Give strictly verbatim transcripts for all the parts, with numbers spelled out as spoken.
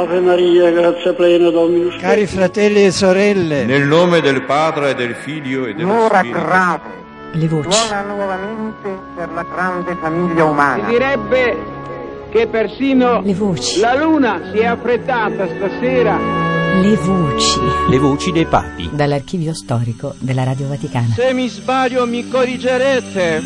Ave Maria, grazia plena, Dominus tecum. Cari fratelli e sorelle, nel nome del Padre e del Figlio e dello Spirito. grave, le voci. suona nuovamente per la grande famiglia umana. Si direbbe che persino le voci. La luna si è affrettata stasera. Le voci. Le voci dei papi. Dall'archivio storico della Radio Vaticana. Se mi sbaglio mi corrigerete.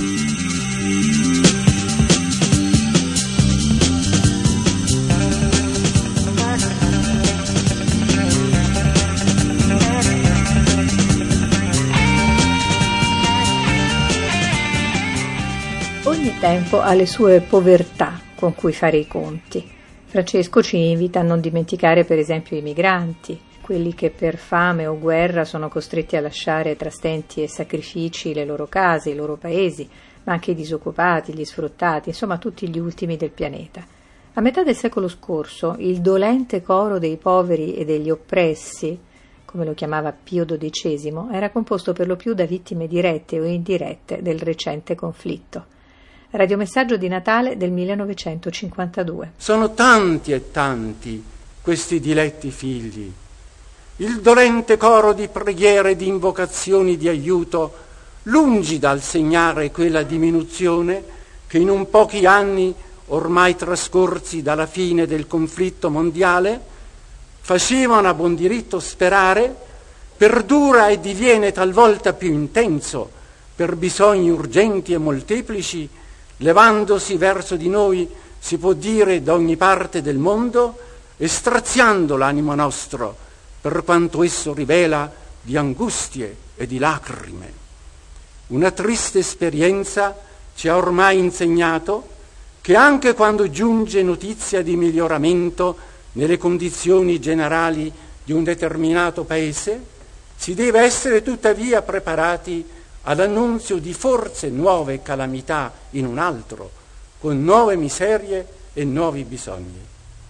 Ogni tempo ha le sue povertà con cui fare i conti. Francesco ci invita a non dimenticare per esempio i migranti, quelli che per fame o guerra sono costretti a lasciare tra stenti e sacrifici le loro case, i loro paesi, ma anche i disoccupati, gli sfruttati, insomma tutti gli ultimi del pianeta. A metà del secolo scorso il dolente coro dei poveri e degli oppressi, come lo chiamava Pio dodicesimo, era composto per lo più da vittime dirette o indirette del recente conflitto. Radiomessaggio di Natale del millenovecentocinquantadue. Sono tanti e tanti questi diletti figli. Il dolente coro di preghiere e di invocazioni di aiuto, lungi dal segnare quella diminuzione che in un pochi anni ormai trascorsi dalla fine del conflitto mondiale facevano a buon diritto sperare, perdura e diviene talvolta più intenso per bisogni urgenti e molteplici, levandosi verso di noi, si può dire, da ogni parte del mondo e straziando l'animo nostro per quanto esso rivela di angustie e di lacrime. Una triste esperienza ci ha ormai insegnato che anche quando giunge notizia di miglioramento nelle condizioni generali di un determinato paese, si deve essere tuttavia preparati all'annunzio di forse nuove calamità in un altro, con nuove miserie e nuovi bisogni.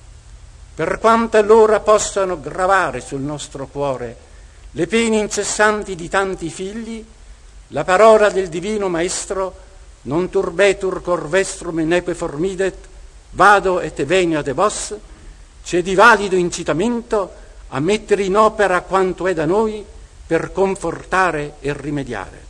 Per quanto allora possano gravare sul nostro cuore le pene incessanti di tanti figli, la parola del Divino Maestro, non turbetur cor vestrum neque formidet, vado et venia de vos, c'è di valido incitamento a mettere in opera quanto è da noi per confortare e rimediare.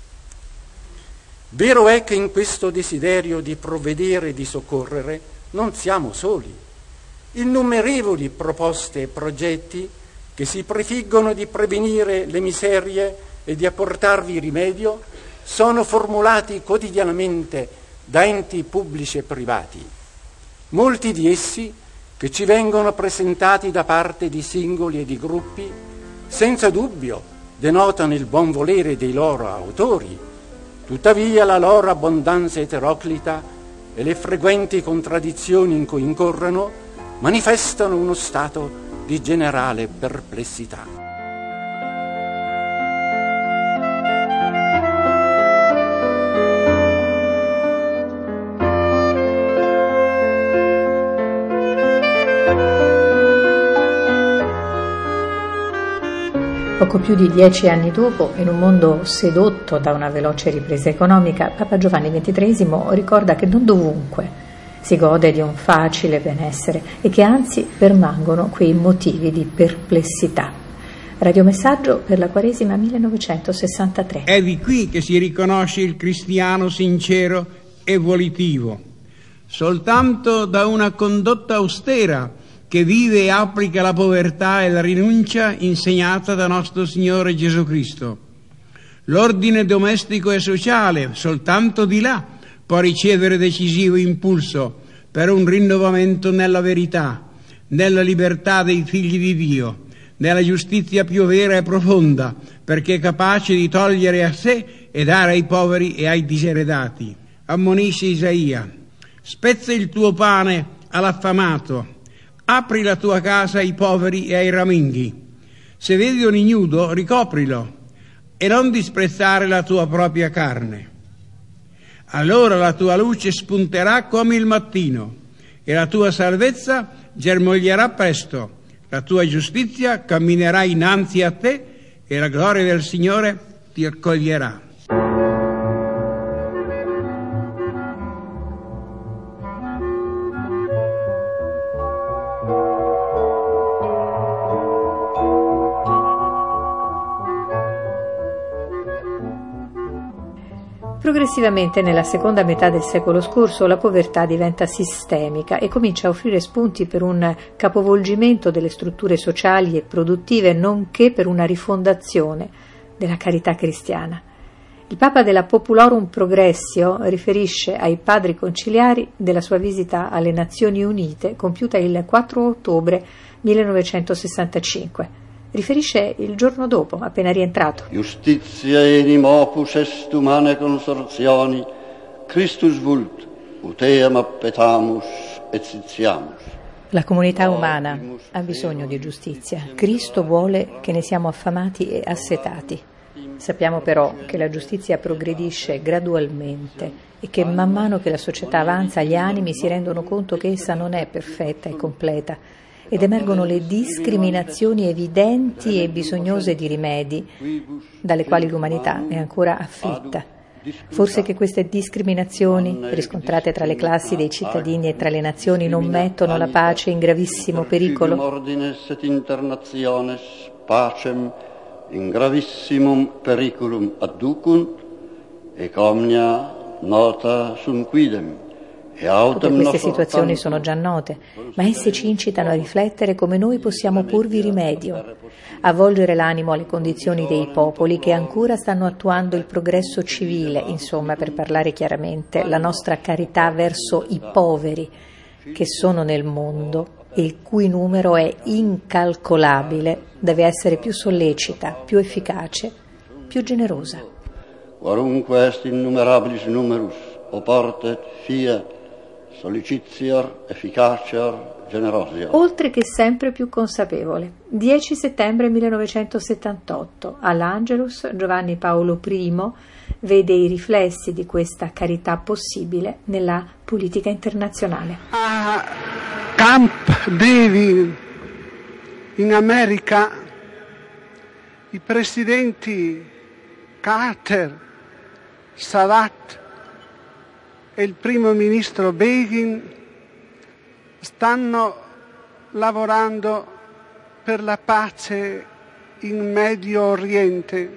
Vero è che in questo desiderio di provvedere e di soccorrere non siamo soli. Innumerevoli proposte e progetti che si prefiggono di prevenire le miserie e di apportarvi rimedio sono formulati quotidianamente da enti pubblici e privati. Molti di essi, che ci vengono presentati da parte di singoli e di gruppi, senza dubbio denotano il buon volere dei loro autori. Tuttavia la loro abbondanza eteroclita e le frequenti contraddizioni in cui incorrono manifestano uno stato di generale perplessità. Poco più di dieci anni dopo, in un mondo sedotto da una veloce ripresa economica, Papa Giovanni ventitreesimo ricorda che non dovunque si gode di un facile benessere e che anzi permangono quei motivi di perplessità. Radiomessaggio per la Quaresima millenovecentosessantatré. È di qui che si riconosce il cristiano sincero e volitivo. Soltanto da una condotta austera che vive e applica la povertà e la rinuncia insegnata da nostro Signore Gesù Cristo. L'ordine domestico e sociale, soltanto di là, può ricevere decisivo impulso per un rinnovamento nella verità, nella libertà dei figli di Dio, nella giustizia più vera e profonda, perché è capace di togliere a sé e dare ai poveri e ai diseredati. Ammonisce Isaia: spezza il tuo pane all'affamato, apri la tua casa ai poveri e ai raminghi. Se vedi un ignudo, ricoprilo e non disprezzare la tua propria carne. Allora la tua luce spunterà come il mattino e la tua salvezza germoglierà presto. La tua giustizia camminerà innanzi a te e la gloria del Signore ti accoglierà. Progressivamente, nella seconda metà del secolo scorso, la povertà diventa sistemica e comincia a offrire spunti per un capovolgimento delle strutture sociali e produttive, nonché per una rifondazione della carità cristiana. Il Papa della Populorum Progressio riferisce ai Padri Conciliari della sua visita alle Nazioni Unite compiuta il quattro ottobre millenovecentosessantacinque. Riferisce il giorno dopo, appena rientrato. Justitia enim opus est humanae consortioni, Christus vult, uteam appetamus et sitiamus. La comunità umana ha bisogno di giustizia. Cristo vuole che ne siamo affamati e assetati. Sappiamo però che la giustizia progredisce gradualmente e che man mano che la società avanza gli animi si rendono conto che essa non è perfetta e completa ed emergono le discriminazioni evidenti e bisognose di rimedi dalle quali l'umanità è ancora afflitta. Forse che queste discriminazioni, riscontrate tra le classi dei cittadini e tra le nazioni, non mettono la pace in gravissimo pericolo? In gravissimum periculum adducunt, ec omnia nota sunt quidem. Tutte queste situazioni sono già note, ma esse ci incitano a riflettere come noi possiamo porvi rimedio, a volgere l'animo alle condizioni dei popoli che ancora stanno attuando il progresso civile, insomma, per parlare chiaramente, la nostra carità verso i poveri che sono nel mondo e il cui numero è incalcolabile, deve essere più sollecita, più efficace, più generosa. Quarunque est innumerabilis numerus, oportet fiat sollicitior efficacior generosior. Oltre che sempre più consapevole. dieci settembre millenovecentosettantotto, all'Angelus, Giovanni Paolo I vede i riflessi di questa carità possibile nella politica internazionale. A Camp David, in America, i presidenti Carter, Sadat e il primo ministro Begin stanno lavorando per la pace in Medio Oriente.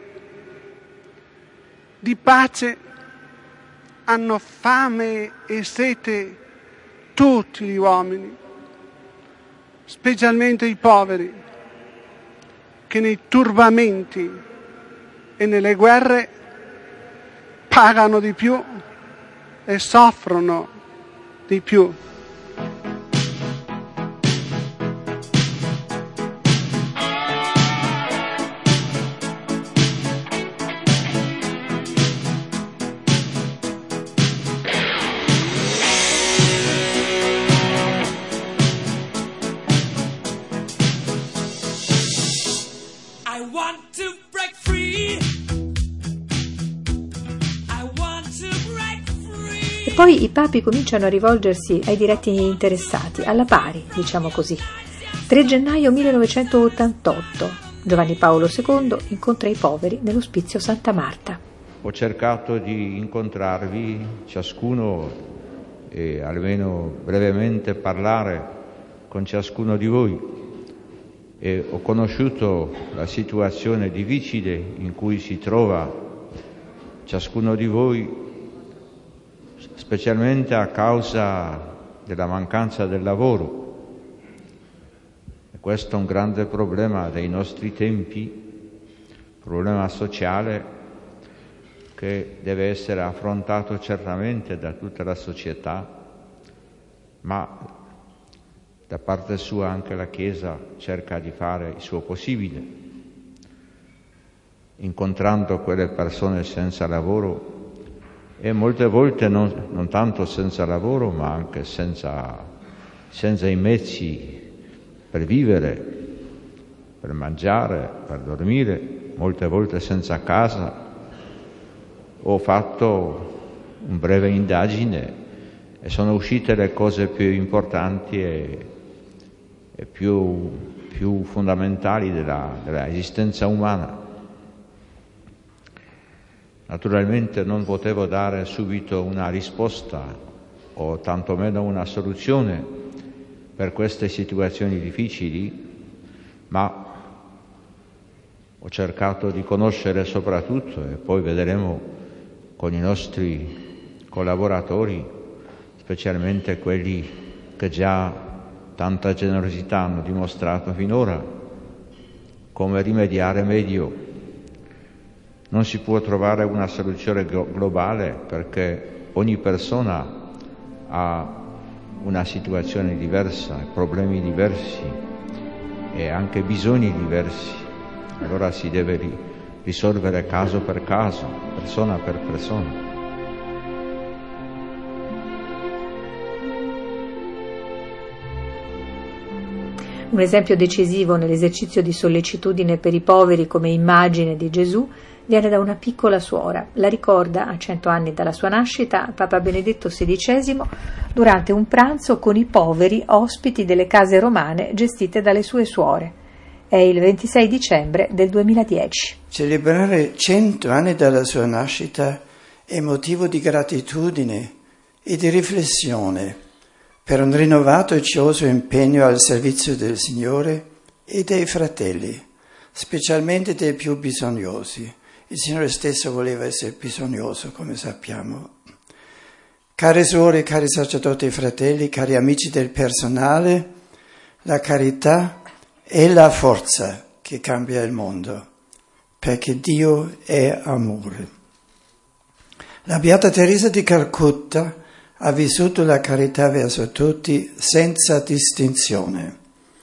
Di pace hanno fame e sete tutti gli uomini, specialmente i poveri, che nei turbamenti e nelle guerre pagano di più e soffrono di più. Poi i papi cominciano a rivolgersi ai diretti interessati, alla pari, diciamo così. tre gennaio millenovecentottantotto, Giovanni Paolo secondo incontra i poveri nell'ospizio Santa Marta. Ho cercato di incontrarvi ciascuno e almeno brevemente parlare con ciascuno di voi e ho conosciuto la situazione difficile in cui si trova ciascuno di voi, specialmente a causa della mancanza del lavoro. E questo è un grande problema dei nostri tempi, problema sociale che deve essere affrontato certamente da tutta la società, ma da parte sua anche la Chiesa cerca di fare il suo possibile, incontrando quelle persone senza lavoro e molte volte non, non tanto senza lavoro, ma anche senza, senza i mezzi per vivere, per mangiare, per dormire, molte volte senza casa. Ho fatto una breve indagine e sono uscite le cose più importanti e, e più, più fondamentali della, della esistenza umana. Naturalmente non potevo dare subito una risposta o tantomeno una soluzione per queste situazioni difficili, ma ho cercato di conoscere soprattutto, e poi vedremo con i nostri collaboratori, specialmente quelli che già tanta generosità hanno dimostrato finora, come rimediare meglio. Non si può trovare una soluzione globale perché ogni persona ha una situazione diversa, problemi diversi e anche bisogni diversi. Allora si deve ri- risolvere caso per caso, persona per persona. Un esempio decisivo nell'esercizio di sollecitudine per i poveri come immagine di Gesù viene da una piccola suora. La ricorda, a cento anni dalla sua nascita, Papa Benedetto sedicesimo durante un pranzo con i poveri ospiti delle case romane gestite dalle sue suore. È il ventisei dicembre del duemiladieci. Celebrare cento anni dalla sua nascita è motivo di gratitudine e di riflessione per un rinnovato e cioso impegno al servizio del Signore e dei fratelli, specialmente dei più bisognosi. Il Signore stesso voleva essere bisognoso, come sappiamo. Care suore, cari sacerdoti e fratelli, cari amici del personale, la carità è la forza che cambia il mondo, perché Dio è amore. La Beata Teresa di Calcutta ha vissuto la carità verso tutti senza distinzione,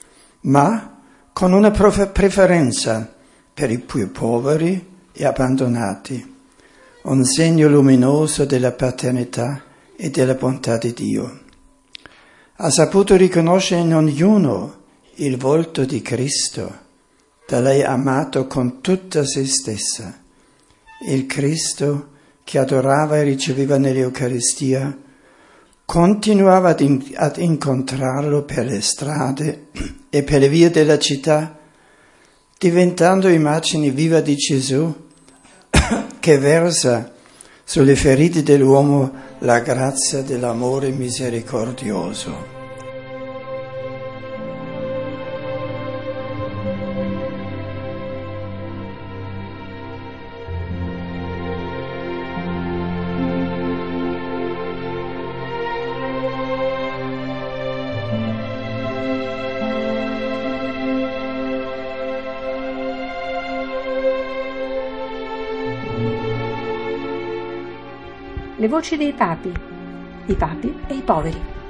ma con una preferenza per i più poveri e abbandonati, un segno luminoso della paternità e della bontà di Dio. Ha saputo riconoscere in ognuno il volto di Cristo, da lei amato con tutta se stessa, il Cristo che adorava e riceveva nell'Eucaristia. Continuava ad, in, ad incontrarlo per le strade e per le vie della città, diventando immagine viva di Gesù che versa sulle ferite dell'uomo la grazia dell'amore misericordioso. Le voci dei papi, i papi e i poveri.